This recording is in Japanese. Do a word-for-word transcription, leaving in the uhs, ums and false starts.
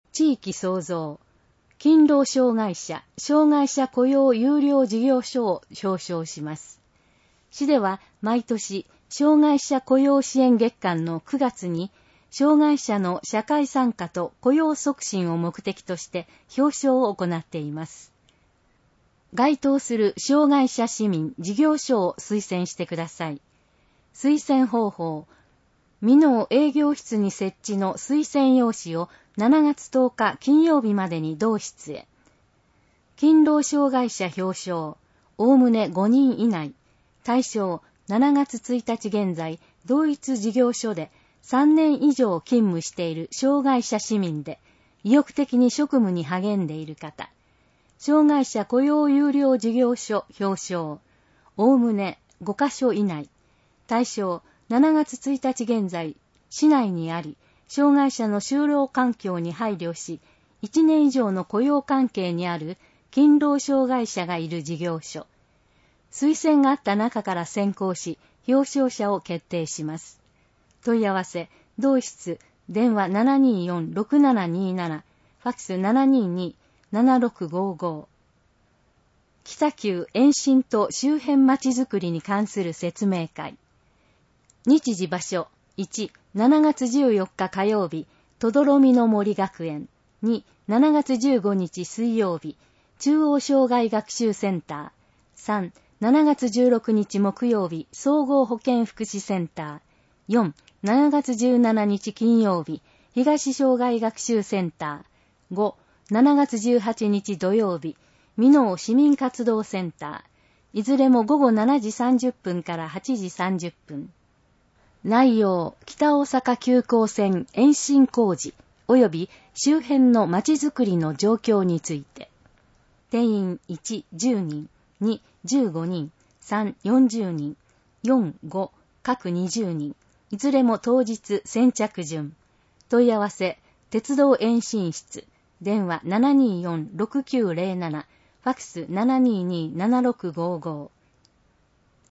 地域創造、勤労障害者、障害者雇用有料事業所を表彰します。市では毎年、障害者雇用支援月間のくがつに、障害者の社会参加と雇用促進を目的として表彰を行っています。該当する障害者市民事業所を推薦してください。推薦方法、美濃営業室に設置の推薦用紙をしちがつとおか金曜日までに同室へ。勤労障害者表彰、おおむねごにん以内。対象、しちがつついたち現在、同一事業所でさんねん以上勤務している障害者市民で、意欲的に職務に励んでいる方。障害者雇用有料事業所表彰、おおむねごかしょ以内。対象、しちがつついたち現在、市内にあり、障害者の就労環境に配慮し、いちねん以上の雇用関係にある勤労障害者がいる事業所。推薦があった中から選考し、表彰者を決定します。問い合わせ、同室、電話 ななにーよん ろくななにーなな、ファックス ななにーにー ななろくごご。北九延伸と周辺まちづくりに関する説明会。日時場所、いち、しちがつじゅうよっか火曜日、とどろみの森学園。に、しちがつじゅうごにち水曜日、中央障害学習センター。さん、しちがつじゅうろくにち木曜日、総合保健福祉センター。よん、しちがつじゅうしちにち金曜日、東障害学習センター。ご、しちがつじゅうはちにち土曜日、美濃市民活動センター。いずれもごごしちじさんじゅっぷんからはちじさんじゅっぷん。内容、北大阪急行線延伸工事及び周辺のまちづくりの状況について。定員いち、じゅうにん、に、じゅうごにん、さん、よんじゅうにん、よん、ご、各にじゅうにん、いずれも当日先着順。問い合わせ、鉄道延伸室、電話 ななにーよん ろくきゅうぜろなな、ファックス ななにーにー ななろくごご。